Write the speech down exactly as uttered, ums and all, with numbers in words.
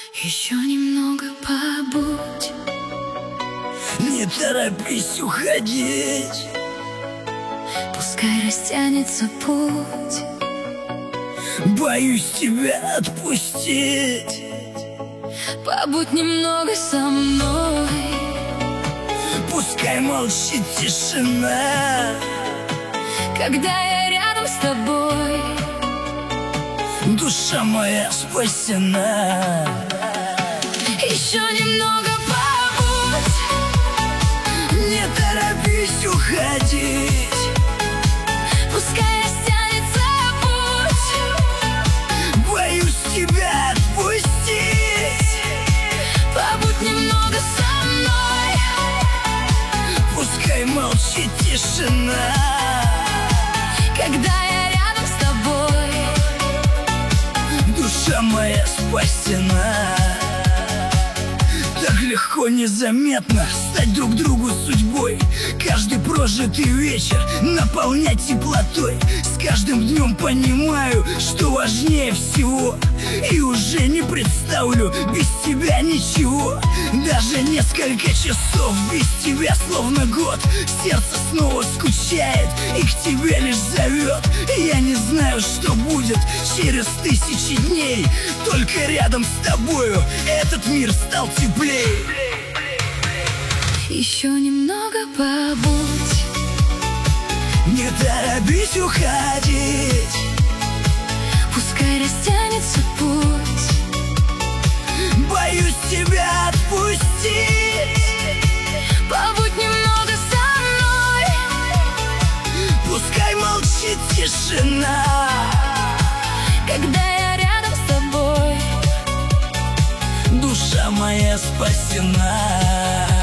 Еще немного побудь, не торопись уходить, пускай растянется путь. Боюсь тебя отпустить. Побудь немного со мной, пускай молчит тишина, когда я рядом с тобой. Душа моя спасена. Еще немного побудь, не торопись уходить, пускай растянется путь. Боюсь тебя отпустить. Побудь немного со мной, пускай молчит тишина, когда я рядом с тобой. Душа моя спасена. Так легко, незаметно стать друг другу судьбой, каждый прожитый вечер наполнять теплотой. С каждым днем понимаю, что важнее всего, и уже не представлю без тебя ничего. Даже несколько часов без тебя словно год. Сердце снова скучает и к тебе лишь зовет. Я не знаю, что будет через тысячи дней, только рядом с тобою этот мир стал теплее. Еще немного побудь, не торопись уходить, пускай растянется путь. Боюсь тебя отпустить. Побудь немного со мной, пускай молчит тишина, когда я рядом с тобой. Душа моя спасена.